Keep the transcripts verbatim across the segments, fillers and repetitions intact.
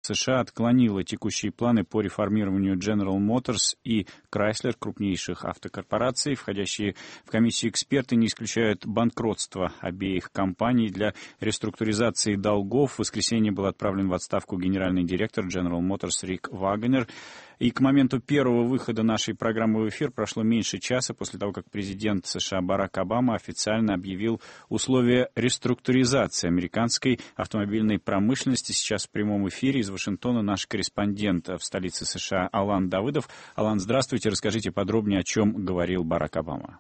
США отклонила текущие планы по реформированию General Motors и Chrysler, крупнейших автокорпораций. Входящие в комиссию эксперты не исключают банкротство обеих компаний. Для реструктуризации долгов в воскресенье был отправлен в отставку генеральный директор General Motors Рик Вагенер. И к моменту первого выхода нашей программы в эфир прошло меньше часа после того, как президент США Барак Обама официально объявил условия реструктуризации американской автомобильной промышленности. Сейчас в прямом эфире из Вашингтона наш корреспондент в столице США Алан Давыдов. Алан, здравствуйте. Расскажите подробнее, о чем говорил Барак Обама.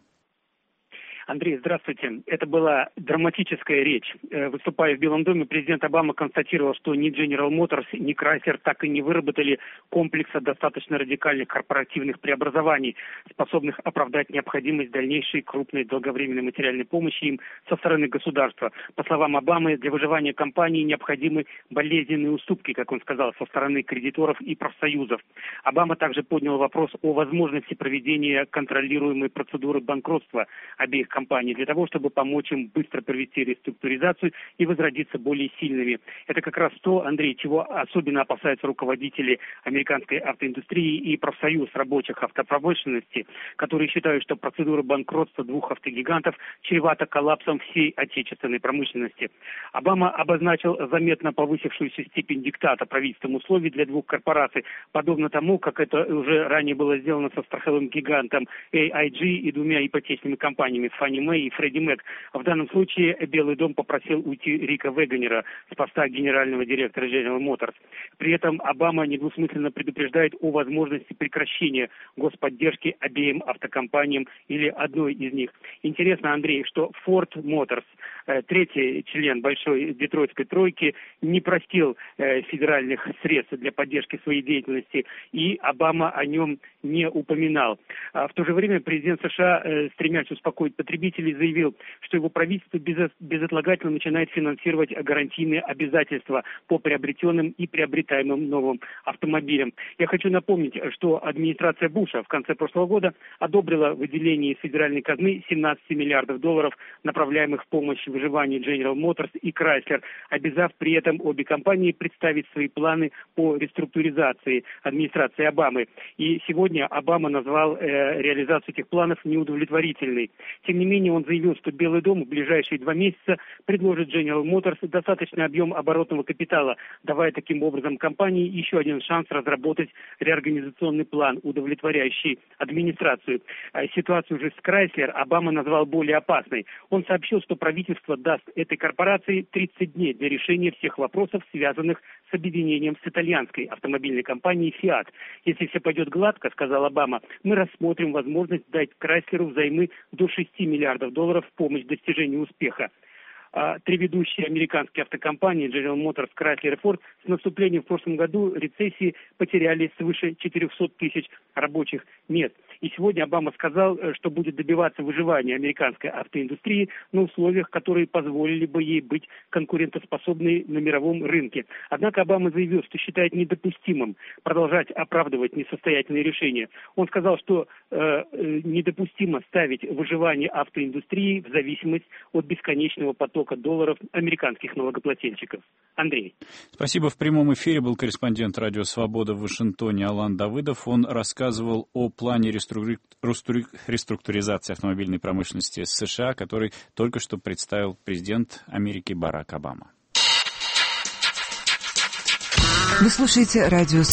Андрей, здравствуйте. Это была драматическая речь. Выступая в Белом доме, президент Обама констатировал, что ни General Motors, ни Chrysler так и не выработали комплекса достаточно радикальных корпоративных преобразований, способных оправдать необходимость дальнейшей крупной долговременной материальной помощи им со стороны государства. По словам Обамы, для выживания компании необходимы болезненные уступки, как он сказал, со стороны кредиторов и профсоюзов. Обама также поднял вопрос о возможности проведения контролируемой процедуры банкротства обеих компаний для того, чтобы помочь им быстро провести реструктуризацию и возродиться более сильными. Это как раз то, Андрей, чего особенно опасаются руководители американской автоиндустрии и профсоюз рабочих автопромышленности, которые считают, что процедура банкротства двух автогигантов чревата коллапсом всей отечественной промышленности. Обама обозначил заметно повысившуюся степень диктата правительством условий для двух корпораций, подобно тому, как это уже ранее было сделано со страховым гигантом эй ай джи и двумя ипотечными компаниями Фанни Мэй и Фредди Мэг. В данном случае Белый дом попросил уйти Рика Вагенера с поста генерального директора General Motors. При этом Обама недвусмысленно предупреждает о возможности прекращения господдержки обеим автокомпаниям или одной из них. Интересно, Андрей, что Ford Motors, третий член большой детройтской тройки, не простил федеральных средств для поддержки своей деятельности, и Обама о нем не упоминал. В то же время президент США, стремясь успокоить потребителей, заявил, что его правительство безотлагательно начинает финансировать гарантийные обязательства по приобретенным и приобретаемым новым автомобилям. Я хочу напомнить, что администрация Буша в конце прошлого года одобрила выделение из федеральной казны семнадцать миллиардов долларов, направляемых в помощь выживанию General Motors и Chrysler, обязав при этом обе компании представить свои планы по реструктуризации администрации Обамы. И сегодня Обама назвал э, реализацию этих планов неудовлетворительной. Тем не менее, он заявил, что Белый дом в ближайшие два месяца предложит General Motors достаточный объем оборотного капитала, давая таким образом компании еще один шанс разработать реорганизационный план, удовлетворяющий администрацию. А ситуацию же с Chrysler Обама назвал более опасной. Он сообщил, что правительство даст этой корпорации тридцать дней для решения всех вопросов, связанных с объединением с итальянской автомобильной компанией Fiat. Если все пойдет гладко, сказал Обама, мы рассмотрим возможность дать Chrysler взаймы до шести миллиардов долларов в помощь достижению успеха. А три ведущие американские автокомпании General Motors, Chrysler и Ford с наступлением в прошлом году рецессии потеряли свыше четырехсот тысяч рабочих мест. И сегодня Обама сказал, что будет добиваться выживания американской автоиндустрии на условиях, которые позволили бы ей быть конкурентоспособной на мировом рынке. Однако Обама заявил, что считает недопустимым продолжать оправдывать несостоятельные решения. Он сказал, что э, недопустимо ставить выживание автоиндустрии в зависимость от бесконечного потока долларов американских налогоплательщиков. Андрей. Спасибо. В прямом эфире был корреспондент Радио Свобода в Вашингтоне Алан Давыдов. Он рассказывал о плане реструктуризации автомобильной промышленности США, который только что представил президент Америки Барак Обама. Вы слушаете радио